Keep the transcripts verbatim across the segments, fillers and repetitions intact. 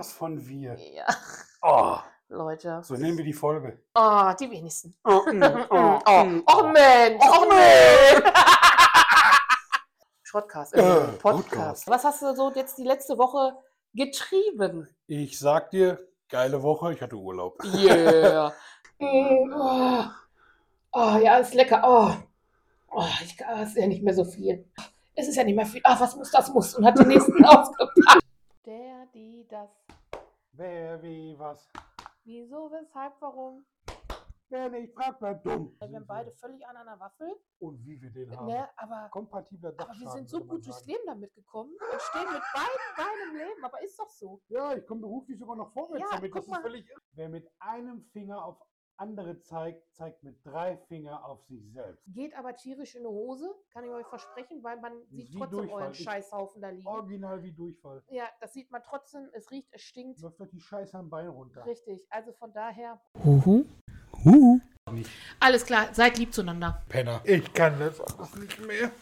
sowas von wir. Ja. Oh. Leute. So nehmen wir die Folge. Oh, die wenigsten. Oh, mm, oh, oh, mm, oh Mensch. Oh, nee. Schrottcast. Äh, Äh, Podcast. Podcast. Was hast du so jetzt die letzte Woche getrieben? Ich sag dir, geile Woche, ich hatte Urlaub. Yeah. mm, oh. oh, ja, ist lecker. Oh, oh ich kann, es ist ja nicht mehr so viel. Es ist ja nicht mehr viel. Ach, was muss, das muss. Und hat den nächsten ausgepackt. Der, die, das. Wer, wie, was? Wieso, weshalb, warum? Wer nicht fragt, bleibt dumm. Wir haben beide völlig an einer Waffel. Und wie wir den haben. Ne, aber, Kompatibler aber wir Dachschaden, sind so würde man gut durchs sagen. Leben damit gekommen und stehen mit beiden Beinen im Leben. Aber ist doch so. Ja, ich komme beruflich sogar noch vorwärts Ja, damit. guck Das mal. ist völlig irre. Wer mit einem Finger auf andere zeigt, zeigt mit drei Fingern auf sich selbst. Geht aber tierisch in die Hose, kann ich euch versprechen, weil man sieht Wie trotzdem Durchfall. euren Ich- Scheißhaufen da liegen. Original wie Durchfall. Ja, das sieht man trotzdem. Es riecht, es stinkt. Läuft doch die Scheiße am Bein runter. Richtig. Also von daher. Huhu. Alles klar, seid lieb zueinander. Penner. Ich kann das alles nicht mehr.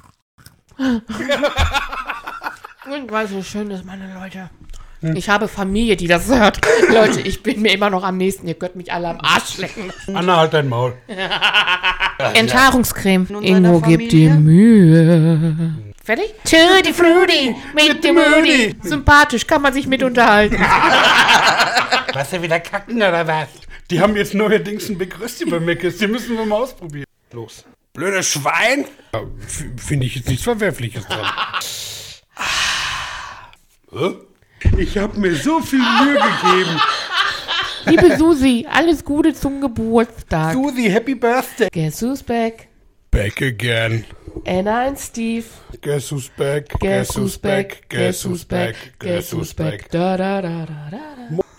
Und weil so schön ist, meine Leute. Ich habe Familie, die das hört. Leute, ich bin mir immer noch am nächsten. Ihr könnt mich alle am Arsch lecken. Anna, halt dein Maul. Enthaarungscreme. Nun Ingo, seiner gib dir Familie? Mühe. Fertig? Tutti Frutti mit dem Moody. Sympathisch, kann man sich mit unterhalten. Lass ja wieder kacken, oder was? Die haben jetzt neuerdings ein Big Rösti bei Meckes. Die müssen wir mal ausprobieren. Los. Blödes Schwein? Ja, f- Finde ich jetzt nichts Verwerfliches dran. Hä? Ich habe mir so viel Mühe gegeben. Liebe Susi, alles Gute zum Geburtstag. Susi, Happy Birthday. Guess who's back? Back again. Anna und Steve. Guess who's back? Guess who's back? Guess who's back? Guess who's back? Da, da, da, da, da.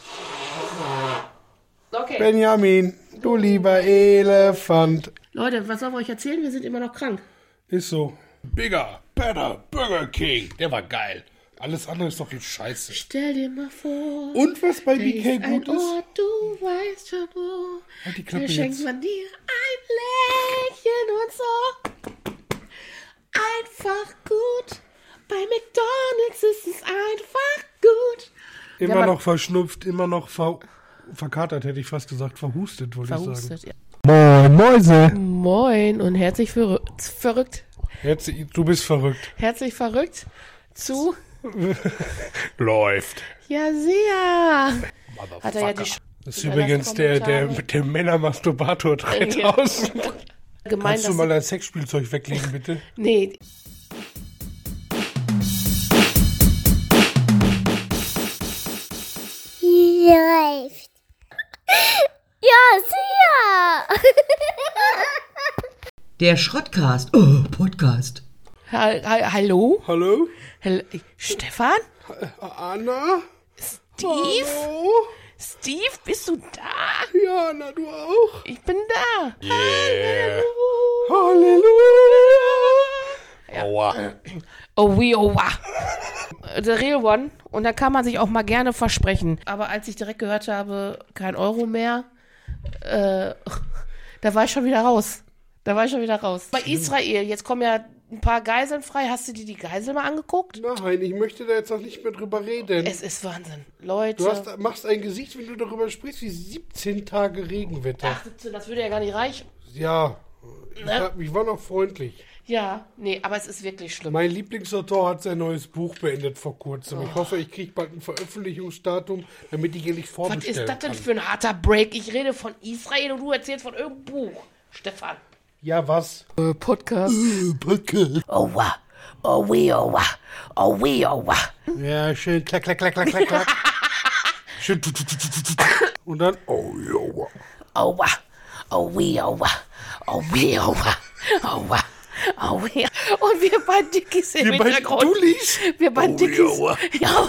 Okay. Benjamin, du lieber Elefant. Leute, was sollen wir euch erzählen? Wir sind immer noch krank. Ist so. Bigger, better, Burger King. Der war geil. Alles andere ist doch jetzt scheiße. Stell dir mal vor. Und was bei da B K ist ein gut ist? Ort, du weißt schon wo. Halt die Da Klappe schenkt jetzt. man dir ein Lächeln und so. Einfach gut. Bei McDonald's ist es einfach gut. Immer Ja, man- noch verschnupft, immer noch ver verkatert, hätte ich fast gesagt. Verhustet, wollte ich sagen. Verhustet, ja. Moin, Mäuse. Moin und herzlich verrückt. verrückt. Jetzt, du bist verrückt. Herzlich verrückt zu. Läuft. Ja, sehr. Hat er ja die Sch Das ist Hinterlasst übrigens der, der, Kommentare. der Männer-Masturbator-Trend Ja. aus. gemeint, Kannst du dass mal dein Sexspielzeug weglegen, bitte? nee. Läuft. Ja, sehr. Der Schrottcast. Oh, Podcast. Ha ha hallo? Hallo? Hall Stefan? Anna? Steve? Hallo? Steve, bist du da? Ja, Anna, du auch? Ich bin da. Yeah. Hallo. Halleluja. Aua. Oh, we, oh, wa. The real one. Und da kann man sich auch mal gerne versprechen. Aber als ich direkt gehört habe, kein Euro mehr, äh, da war ich schon wieder raus. Da war ich schon wieder raus. Bei Israel, jetzt kommen ja ein paar Geiseln frei. Hast du dir die Geisel mal angeguckt? Nein, ich möchte da jetzt noch nicht mehr drüber reden. Es ist Wahnsinn. Leute. Du hast, machst ein Gesicht, wenn du darüber sprichst, wie siebzehn Tage Regenwetter. Ach, das würde ja gar nicht reichen. Ja, ich, Ne? hab, ich war noch freundlich. Ja, nee, aber es ist wirklich schlimm. Mein Lieblingsautor hat sein neues Buch beendet vor kurzem. Ich hoffe, ich kriege bald ein Veröffentlichungsdatum, damit ich endlich Was vorbestellen ist das denn kann. für ein harter Break? Ich rede von Israel und du erzählst von irgendeinem Buch. Stefan. Ja, was? Äh, Podcast. Podcast. Oh, wa. Oh, we, oh, wa. Oh, we, oh, wa. Ja, schön klack, klack, klack, klack, klack, klack. Schön tut, tut, tut, tut, tut. Und dann, oh, jo. Oh, wa. Oh, we, oh, wa. Oh, we, oh, wa. Oh, wa. Oh, we. Und wir beiden Dickies im Wir beiden Hintergrund. Dullis. Wir beiden Oh, Dickies. ja. Ja.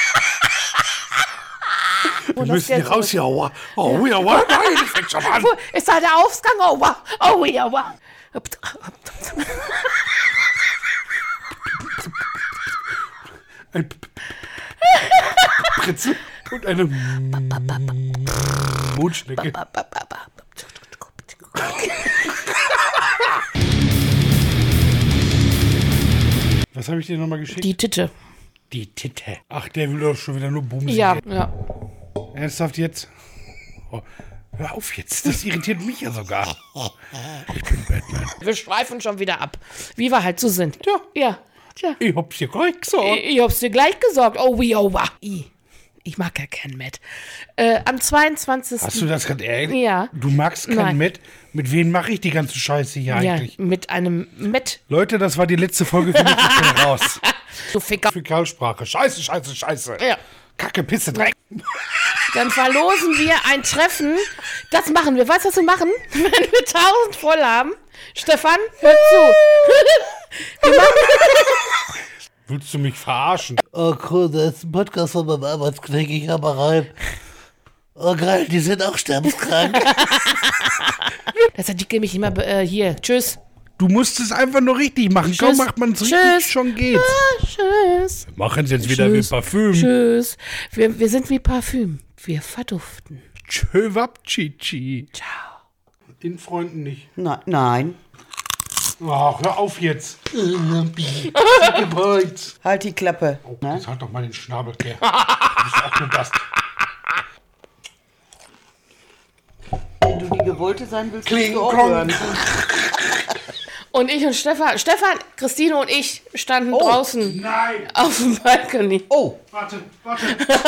Wir müssen hier raus, ja. Oh, oh, ja, nein, das fängt schon an. Wo ist da der Ausgang? Oh, wa. Oh, we, oh, wa. Ein P- P- Pritzel und eine Mondschnecke. Was habe ich dir nochmal geschickt? Die Titte. Die Titte. Ach, der will doch schon wieder nur bumsen. Ja, ja. Ernsthaft jetzt? Oh, hör auf jetzt, das irritiert mich ja sogar. Ich bin Batman. Wir schweifen schon wieder ab. Wie wir halt so sind. Ja. Ja. Tja. Ich hab's dir gleich gesagt. Ich, ich hab's dir gleich gesagt. Oh, wie, oh, wa. I. Ich mag ja keinen Matt. Äh, am zweiundzwanzigsten Hast du das gerade ehrlich? Ja. Du magst keinen Nein. Matt? Mit wem mache ich die ganze Scheiße hier Ja, eigentlich? mit einem Matt. Leute, das war die letzte Folge für mich. Ich bin raus. Du Ficker. Fäkalsprache. Scheiße, scheiße, scheiße. Ja. Kacke, Pisse, Dreck. Dann verlosen wir ein Treffen. Das machen wir. Weißt du, was wir machen? Wenn wir tausend voll haben. Stefan, hör zu. Wir machen Willst du mich verarschen? Oh cool, das ist ein Podcast von meinem Arbeitskollegen, ich hör mal rein. Oh geil, die sind auch sterbenskrank. Das hat die mich immer äh, hier. Tschüss. Du musst es einfach nur richtig machen. Kaum Tschüss. macht man es richtig, Tschüss. schon geht's. Ah, tschüss. Machen es jetzt wieder Tschüss. wie Parfüm. Tschüss. Wir, wir sind wie Parfüm. Wir verduften. Tschöwabtschichi. Ciao. Den Freunden nicht. Na, nein. Ach, hör auf jetzt. Halt die Klappe. Oh, Ne? jetzt halt doch mal den Schnabel, Kerl. Das ist auch nur das. Wenn du die Gewollte sein willst, Kling, musst du auch klong. hören. Und ich und Stefan, Stefan, Christine und ich standen Oh. draußen Nein. auf dem Balkon. Oh, Warte, warte.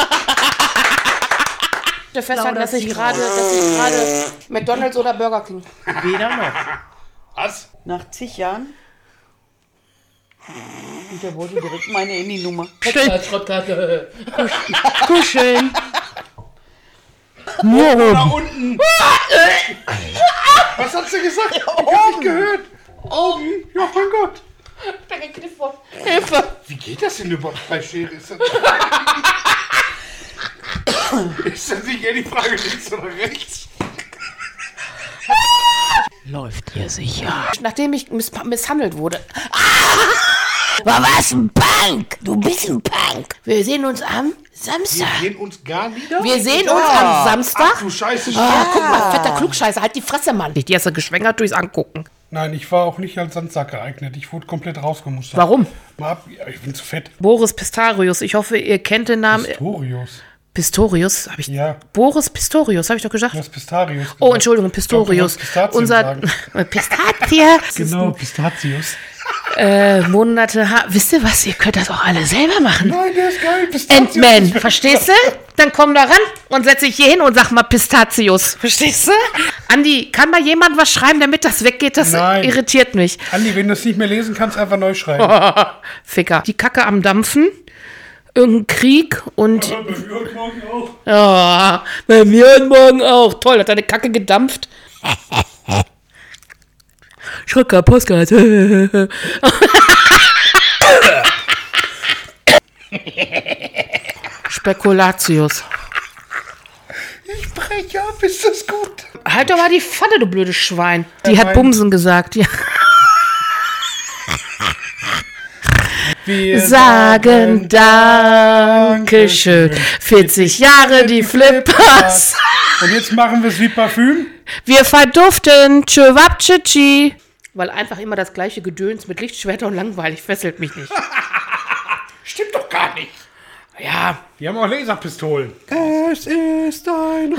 Der festhalten, dass ich gerade, dass ich gerade McDonald's oder Burger King. weder noch. Was? Nach zig Jahren. Und der wollte direkt meine Handynummer. Kuscheln. Da unten. Was hast du gesagt? Ich hab nicht gehört. Oben. Ja, mein Gott. Ich bin geknickt worden. Hilfe. Wie geht das denn überhaupt bei Schere? Ist das, ist das nicht eher die Frage links oder rechts? Läuft hier sicher. Nachdem ich miss misshandelt wurde. War was ein Punk? Du bist ein Punk. Wir sehen uns am Wir Samstag. sehen uns gar nicht. Wir sehen uns am Samstag. Ach du Scheiße. Ah, guck mal, fetter Klugscheißer, halt die Fresse, Mann. Die hast du geschwängert durchs Angucken. Nein, ich war auch nicht als Sandsack geeignet. Ich wurde komplett rausgemustert. Warum? Mal ab, ja, ich bin zu fett. Boris Pistorius, ich hoffe, ihr kennt den Namen. Pistorius. Pistorius, habe ich. Ja, Boris Pistorius, habe ich doch gesagt. du hast Pistarius gesagt. Oh, Entschuldigung, Pistorius. Ich glaub, du wolltest Pistazien Unser Pistazie. Genau, Pistazius. äh, Monate. Ha Wisst ihr was? Ihr könnt das auch alle selber machen. Nein, der ist geil. Pistazius. Endman, verstehst du? Dann komm da ran und setz dich hier hin und sag mal Pistazius. Verstehst du? Andi, kann mal jemand was schreiben, damit das weggeht? Das Nein. irritiert mich. Andi, wenn du es nicht mehr lesen kannst, einfach neu schreiben. Ficker. Die Kacke am Dampfen. Irgendein Krieg und. Bei mir heute Morgen auch. Ja, bei mir heute Morgen auch. Toll, hat deine Kacke gedampft. Schröcker, Postcard. Spekulatius. Ich breche ab, ist das gut? Halt doch mal die Pfanne, du blödes Schwein. Die Ja, hat mein- Bumsen gesagt. Ja. Wir Sagen Dankeschön. vierzig Jahre die Flippers. Und jetzt machen wir es wie Parfüm. Wir verduften. Tschöwabtschichi. Weil einfach immer das gleiche Gedöns mit Lichtschwerter und langweilig fesselt mich nicht. Stimmt doch gar nicht. Ja. Die haben auch Laserpistolen. Es ist ein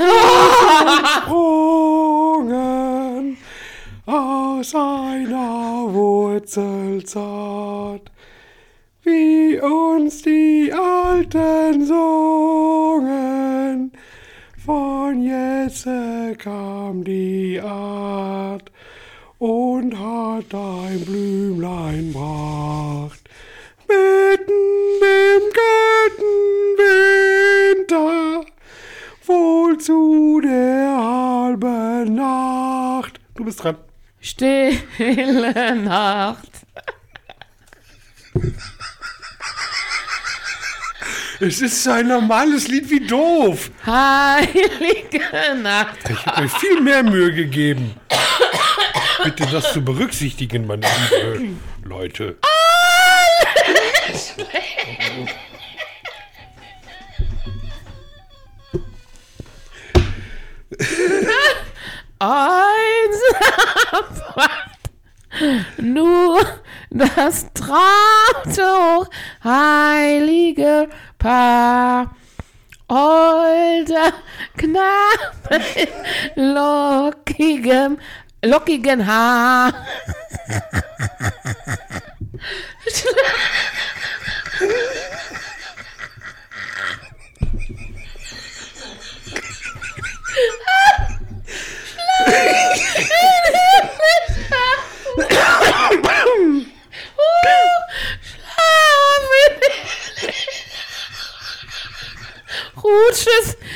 Sprungen aus einer Wurzel zart, wie uns die Alten sungen. Von Jesse kam die Art und hat ein Blümlein bracht. Mitten im kalten Winter, wohl zu der halben Nacht. Du bist dran. Stille Nacht. Es ist ein normales Lied wie doof. Heilige Nacht. Ich habe mir viel mehr Mühe gegeben. Bitte das zu berücksichtigen, meine lieben Leute. Eins. Nur das traute hoch heilige Paar. Holder Knabe in lockigem, lockigen Haar. Rutsches